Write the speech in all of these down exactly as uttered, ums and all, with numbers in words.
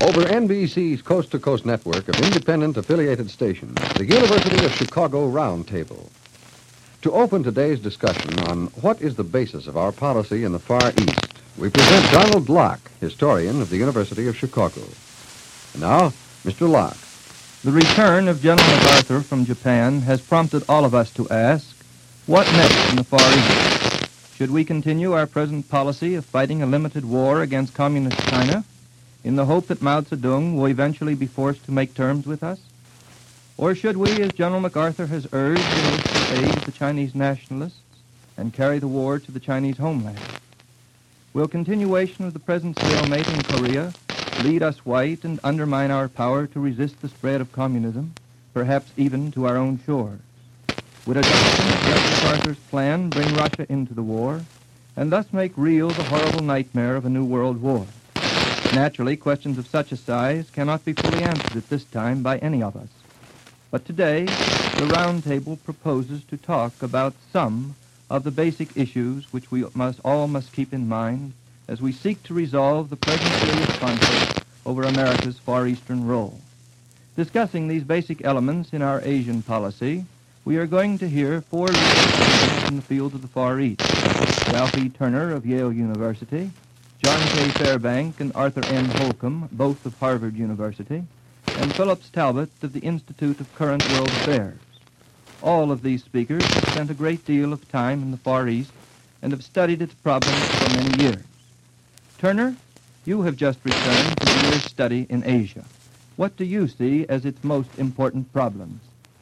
Over N B C's coast-to-coast network of independent affiliated stations, the University of Chicago Roundtable. To open today's discussion on what is the basis of our policy in the Far East, we present Donald Locke, historian of the University of Chicago. And now, Mister Locke. The return of General MacArthur from Japan has prompted all of us to ask, what next in the Far East? Should we continue our present policy of fighting a limited war against Communist China in the hope that Mao Zedong will eventually be forced to make terms with us? Or should we, as General MacArthur has urged, enlist the aid of the Chinese nationalists and carry the war to the Chinese homeland? Will continuation of the present stalemate in Korea lead us white and undermine our power to resist the spread of communism, perhaps even to our own shores? Would adoption of General MacArthur's plan bring Russia into the war and thus make real the horrible nightmare of a new world war? Naturally, questions of such a size cannot be fully answered at this time by any of us. But today, the Roundtable proposes to talk about some of the basic issues which we must all must keep in mind as we seek to resolve the present serious conflict over America's Far Eastern role. Discussing these basic elements in our Asian policy, we are going to hear four leaders in the field of the Far East: Ralph E. Turner of Yale University, John K. Fairbank and Arthur N. Holcomb, both of Harvard University, and Phillips Talbot of the Institute of Current World Affairs. All of these speakers have spent a great deal of time in the Far East and have studied its problems for many years. Turner, you have just returned from your study in Asia. What do you see as its most important problems?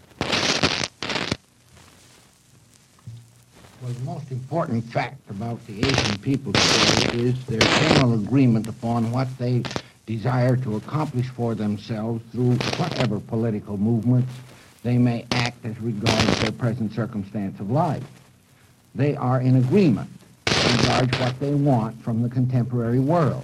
Well, the most important fact about the Asian people today is their general agreement upon what they desire to accomplish for themselves through whatever political movements they may act as regards their present circumstance of life. They are in agreement as regards what they want from the contemporary world.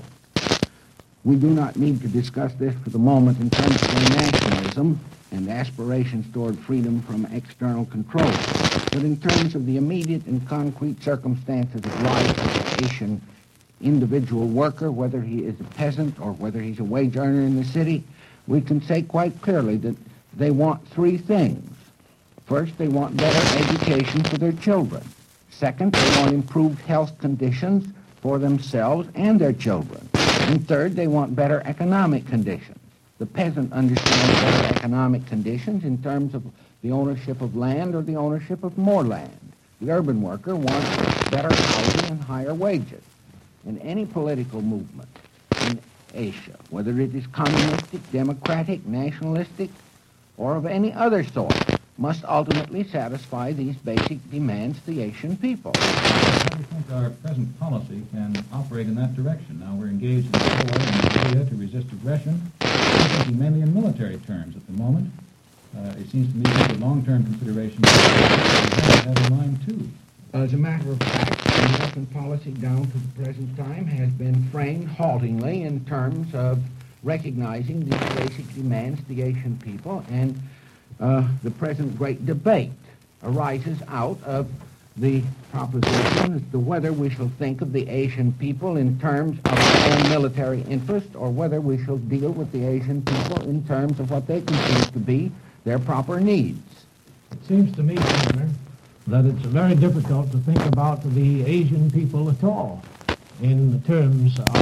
We do not need to discuss this for the moment in terms of their nationalism and aspirations toward freedom from external control, but in terms of the immediate and concrete circumstances of life of the Asian individual worker, whether he is a peasant or whether he's a wage earner in the city, we can say quite clearly that they want three things. First, they want better education for their children. Second, they want improved health conditions for themselves and their children. And third, they want better economic conditions. The peasant understands better economic conditions in terms of the ownership of land or the ownership of more land. The urban worker wants better housing and higher wages. In any political movement in Asia, whether it is communistic, democratic, nationalistic, or of any other sort, must ultimately satisfy these basic demands of the Asian people. How do you think our present policy can operate in that direction? Now we're engaged in a war in Korea to resist aggression. I'm thinking mainly in military terms at the moment. Uh, it seems to me that the long-term considerations we have to have in mind, too. As a matter of fact, American policy down to the present time has been framed haltingly in terms of recognizing these basic demands of the Asian people, and uh, the present great debate arises out of the proposition as to whether we shall think of the Asian people in terms of our own military interest or whether we shall deal with the Asian people in terms of what they conceive to be their proper needs. It seems to me, Governor, that it's very difficult to think about the Asian people at all in terms of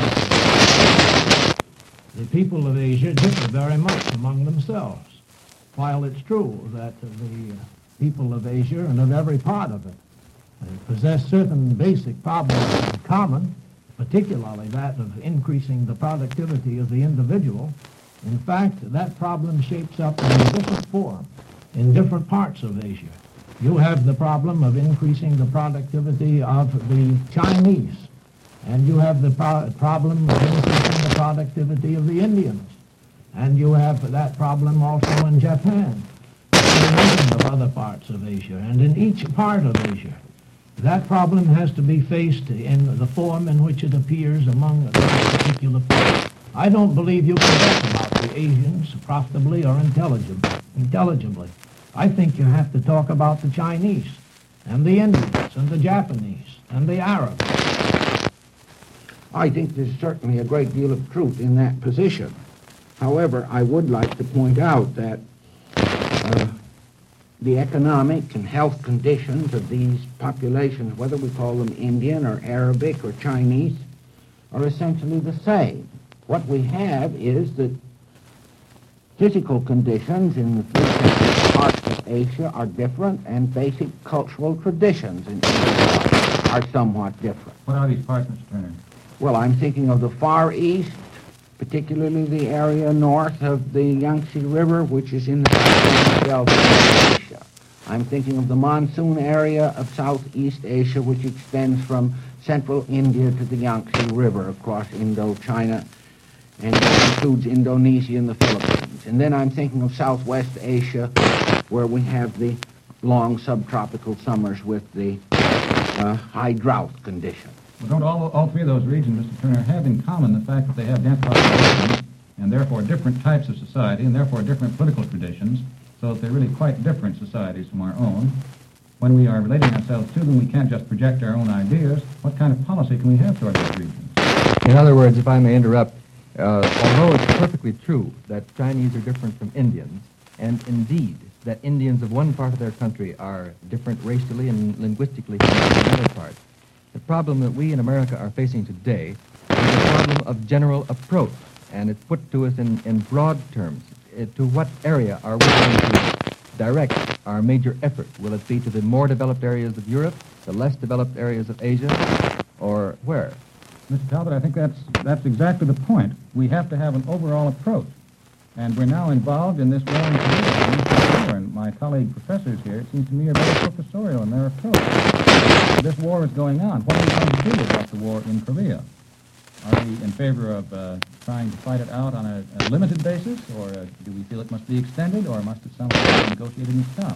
the people of Asia differ very much among themselves. While it's true that the people of Asia and of every part of it possess certain basic problems in common, particularly that of increasing the productivity of the individual, in fact, that problem shapes up in a different form in different parts of Asia. You have the problem of increasing the productivity of the Chinese, and you have the pro problem of increasing the productivity of the Indians, and you have that problem also in Japan, and a number of other parts of Asia, and in each part of Asia. That problem has to be faced in the form in which it appears among those particular people. I don't believe you can talk about the Asians profitably or intelligibly. intelligibly. I think you have to talk about the Chinese and the Indians and the Japanese and the Arabs. I think there's certainly a great deal of truth in that position. However, I would like to point out that uh, the economic and health conditions of these populations, whether we call them Indian or Arabic or Chinese, are essentially the same. What we have is that physical conditions in the three separate parts of Asia are different, and basic cultural traditions in Asia are somewhat different. What are these parts, Mister Turner? Well, I'm thinking of the Far East, particularly the area north of the Yangtze River, which is in the Southern Shelf of Asia. I'm thinking of the monsoon area of Southeast Asia, which extends from central India to the Yangtze River across Indochina, and includes Indonesia and the Philippines. And then I'm thinking of Southwest Asia, where we have the long subtropical summers with the uh, high drought condition. Well, don't all, all three of those regions, Mister Turner, have in common the fact that they have dense populations and therefore different types of society and therefore different political traditions, so that they're really quite different societies from our own? When we are relating ourselves to them, we can't just project our own ideas. What kind of policy can we have toward those regions? In other words, if I may interrupt, uh, although it's perfectly true that Chinese are different from Indians, and indeed that Indians of one part of their country are different racially and linguistically from another part, the problem that we in America are facing today is a problem of general approach, and it's put to us in, in broad terms. Uh, to what area are we going to direct our major effort? Will it be to the more developed areas of Europe, the less developed areas of Asia, or where? Mister Talbot, I think that's, that's exactly the point. We have to have an overall approach. And we're now involved in this war in Korea. And my colleague professors here, it seems to me, are very professorial in their approach. This war is going on. What are we going to do about the war in Korea? Are we in favor of uh, trying to fight it out on a, a limited basis, or uh, do we feel it must be extended, or must it somehow be negotiated and stopped?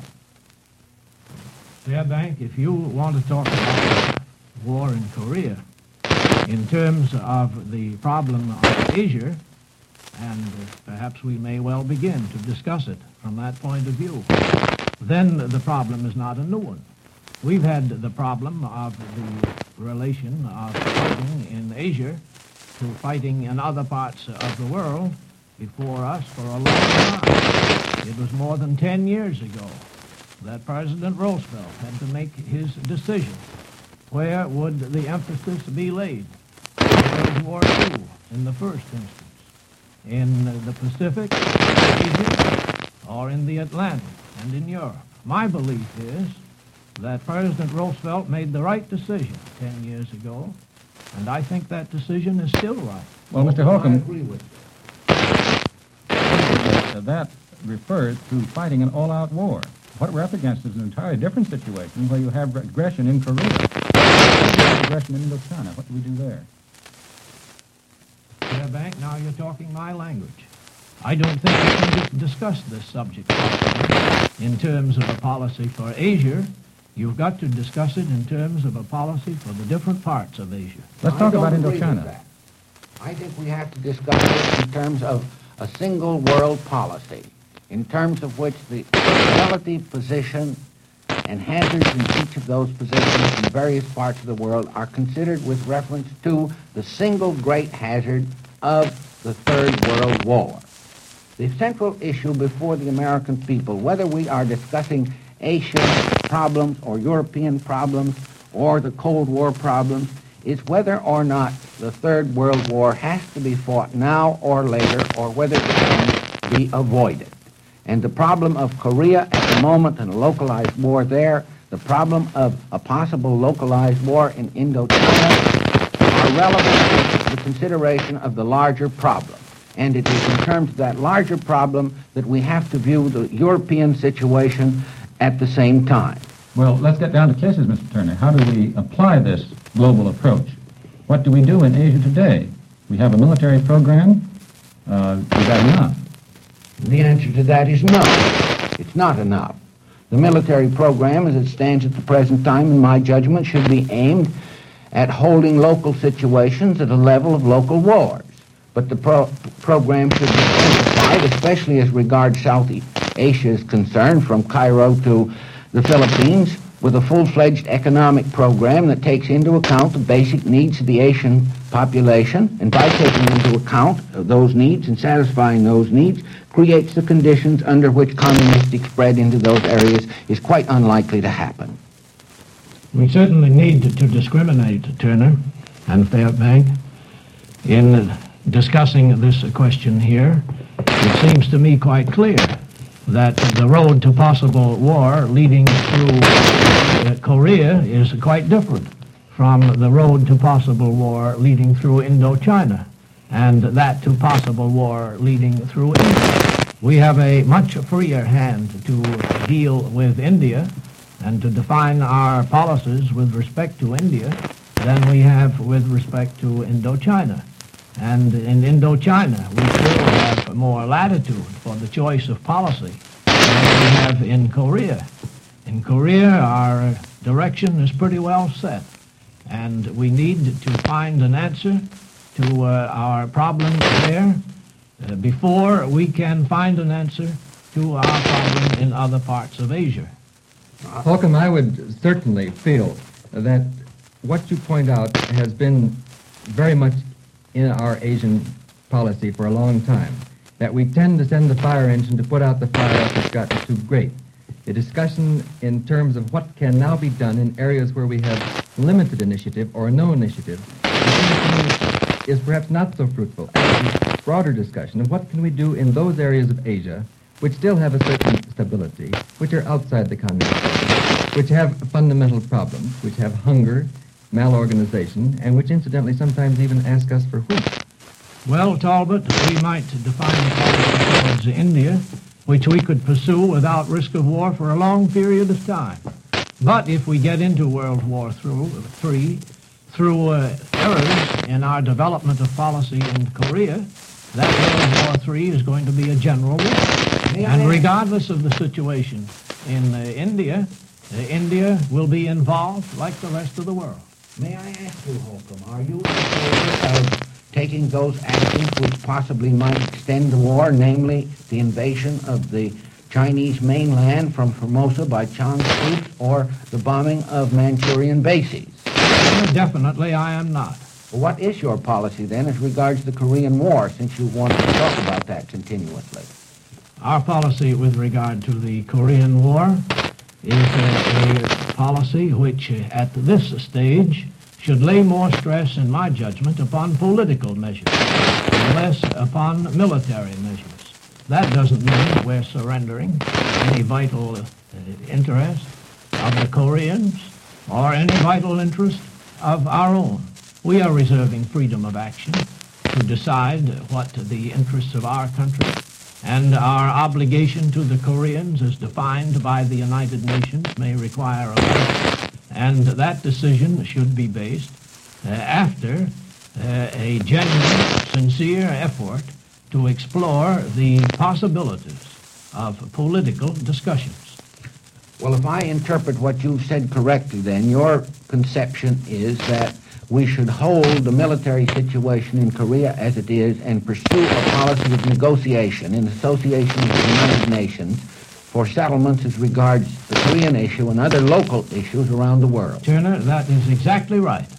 Fairbank, if you want to talk about war in Korea in terms of the problem of Asia, and uh, perhaps we may well begin to discuss it from that point of view, then the problem is not a new one. We've had the problem of the relation of fighting in Asia to fighting in other parts of the world before us for a long time. It was more than ten years ago that President Roosevelt had to make his decision. Where would the emphasis be laid? In World War Two, in the first instance, in the Pacific, Asia, or in the Atlantic and in Europe. My belief is that President Roosevelt made the right decision ten years ago, and I think that decision is still right. Well, Mister Holcomb, I agree with you. Uh, that refers to fighting an all-out war. What we're up against is an entirely different situation where you have aggression in Korea, aggression in Indochina. What do we do there? Fairbank, now you're talking my language. I don't think we can dis- discuss this subject in terms of a policy for Asia. You've got to discuss it in terms of a policy for the different parts of Asia. Let's I talk don't about agree with Indochina. that. I think we have to discuss it in terms of a single world policy, in terms of which the relative position and hazards in each of those positions in various parts of the world are considered with reference to the single great hazard of the Third World War. The central issue before the American people, whether we are discussing Asian problems or European problems or the Cold War problems, is whether or not the Third World War has to be fought now or later, or whether it can be avoided. And the problem of Korea at the moment and a localized war there, the problem of a possible localized war in Indochina are relevant to the consideration of the larger problem. And it is in terms of that larger problem that we have to view the European situation at the same time. Well, let's get down to cases, Mister Turner. How do we apply this global approach? What do we do in Asia today? We have a military program. Uh, is that enough? The answer to that is no. It's not enough. The military program, as it stands at the present time, in my judgment, should be aimed at holding local situations at a level of local wars. But the pro program should be simplified, especially as regards Southeast Asia is concerned, from Cairo to the Philippines, with a full-fledged economic program that takes into account the basic needs of the Asian population, and by taking into account those needs and satisfying those needs, creates the conditions under which communistic spread into those areas is quite unlikely to happen. We certainly need to discriminate, Turner and Fairbank, in discussing this question here. It seems to me quite clear that the road to possible war leading through uh, Korea is quite different from the road to possible war leading through Indochina, and that to possible war leading through India. We have a much freer hand to deal with India and to define our policies with respect to India than we have with respect to Indochina. And in Indochina, we still have more latitude for the choice of policy than we have in Korea. In Korea, our direction is pretty well set, and we need to find an answer to uh, our problems there uh, before we can find an answer to our problem in other parts of Asia. Holcomb, I would certainly feel that what you point out has been very much in our Asian policy for a long time, that we tend to send the fire engine to put out the fire if it's gotten too great. The discussion in terms of what can now be done in areas where we have limited initiative or no initiative is perhaps not so fruitful. A broader discussion of what can we do in those areas of Asia which still have a certain stability, which are outside the communist system, which have fundamental problems, which have hunger, malorganization, and which incidentally sometimes even ask us for wheat. Well, Talbot, we might define a policy towards India, which we could pursue without risk of war for a long period of time. But if we get into World War Three through uh, errors in our development of policy in Korea, that World War Three is going to be a general war. And regardless of the situation in uh, India, uh, India will be involved like the rest of the world. May I ask you, Holcomb, are you in favor of taking those actions which possibly might extend the war, namely the invasion of the Chinese mainland from Formosa by Chiang's troops, or the bombing of Manchurian bases? Well, definitely I am not. Well, what is your policy then as regards the Korean War, since you wanted to talk about that continuously? Our policy with regard to the Korean War is a, a policy which, uh, at this stage, should lay more stress, in my judgment, upon political measures and less upon military measures. That doesn't mean we're surrendering any vital uh, interest of the Koreans or any vital interest of our own. We are reserving freedom of action to decide what the interests of our country and our obligation to the Koreans as defined by the United Nations may require of us. And that decision should be based uh, after uh, a genuine, sincere effort to explore the possibilities of political discussions. Well, if I interpret what you've said correctly, then your conception is that we should hold the military situation in Korea as it is and pursue a policy of negotiation in association with the United Nations for settlements as regards the Korean issue and other local issues around the world. Turner, that is exactly right.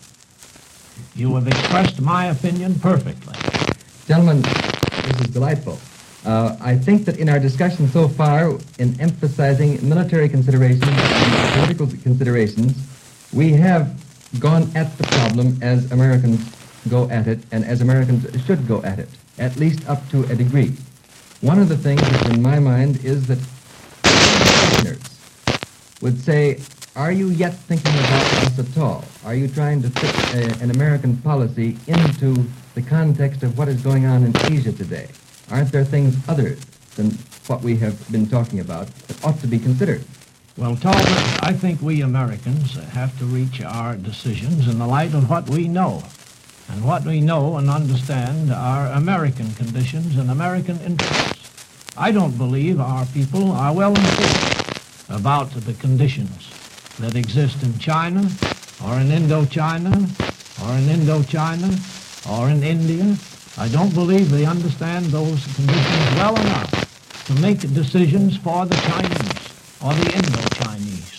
You have expressed my opinion perfectly. Gentlemen, this is delightful. Uh, I think that in our discussion so far, in emphasizing military considerations and political considerations, we have gone at the problem as Americans go at it, and as Americans should go at it, at least up to a degree. One of the things that's in my mind is that listeners would say, are you yet thinking about us at all? Are you trying to fit a, an American policy into the context of what is going on in Asia today? Aren't there things other than what we have been talking about that ought to be considered? Well, Talbot, I think we Americans have to reach our decisions in the light of what we know. And what we know and understand are American conditions and American interests. I don't believe our people are well informed about the conditions that exist in China, or in Indochina, or in Indochina, or in India. I don't believe they understand those conditions well enough to make decisions for the Chinese, or the Indo-Chinese, or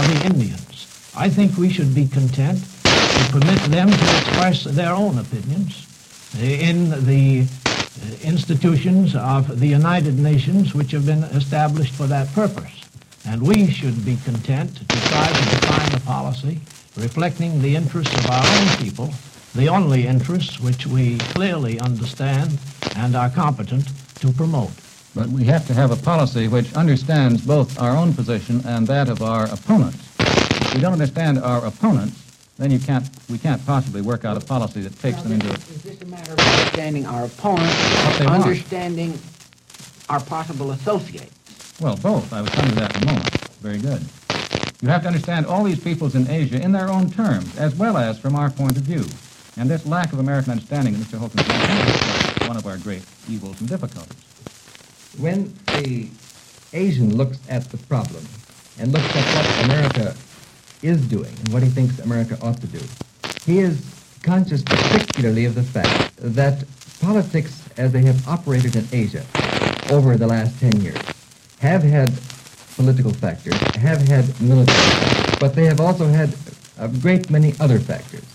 the Indians. I think we should be content to permit them to express their own opinions in the institutions of the United Nations, which have been established for that purpose. And we should be content to try to define a policy reflecting the interests of our own people, the only interests which we clearly understand and are competent to promote. But we have to have a policy which understands both our own position and that of our opponents. If we don't understand our opponents, then you can't, we can't possibly work out a policy that takes Now, them into... Is this a matter of understanding our opponents, What they want. understanding our possible associates? Well, both. I was coming to that in a moment. Very good. You have to understand all these peoples in Asia in their own terms, as well as from our point of view. And this lack of American understanding that Mister Holcomb is one of our great evils and difficulties. When the Asian looks at the problem and looks at what America is doing and what he thinks America ought to do, he is conscious particularly of the fact that politics as they have operated in Asia over the last ten years have had political factors, have had military factors, but they have also had a great many other factors.